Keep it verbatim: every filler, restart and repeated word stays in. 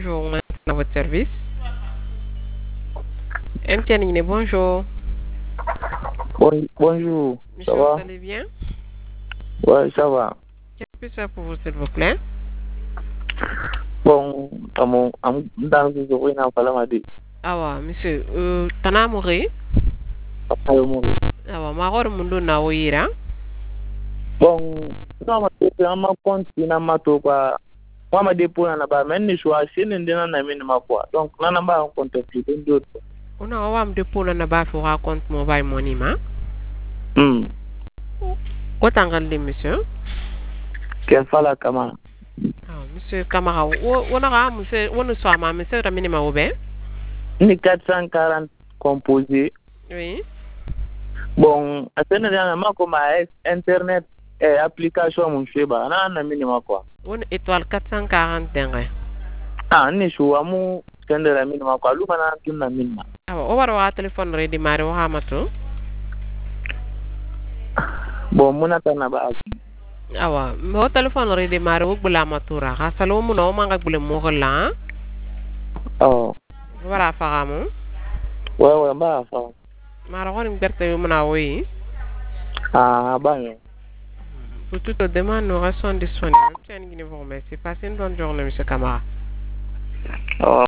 bonjour, à votre service. M T N, bonjour. Bon, bonjour, ça Monsieur, va? vous allez bien? Ouais, ça va. Qu'est-ce que je peux faire pour vous, s'il vous plaît? Bon, amo, am dans ce jour, il n'a pas la dit. Ah ouais, monsieur, euh, Tana Mori? Papa yo mo. Ah ouais, ma rôle mundo na oira. Bon, non, ma te ama compte na mato kwa. Kwa ma depo na ba men ni shwa shin ndina na mini makwa. Donc na ba on compte plus d'autres. Una wa am depo na ba fi wa compte mobile money ma? Hmm. Ko tangal li monsieur? Quel fala kama? Ah, monsieur Kamara, wona ga monsieur, wona so ma monsieur ramini ma obe? Ni quatre cent quarante composé. Oui. Bon, atene na mako ma internet eh, application mun sheba na na mini makwa. Wona étoile quatre cent quarante dengue. Ah, ni shwa mu kende la mini makwa. Lu mana tunna mini. Ah, o waro wa téléphone ready mari wa hamato. Bon, muna tana ba. Awa, mo téléphone ready mari wo bula matura. Ha salo mu no manga bule mo la. Oh. Wara fagamu. Ouais, ouais, bah, ça. Mara woni berte yo muna oui. Ah, bah, non. Pour toute demande, nous restons disponibles. Tiens, vous remercie. Passez une bonne journée, monsieur Kamara. Oh.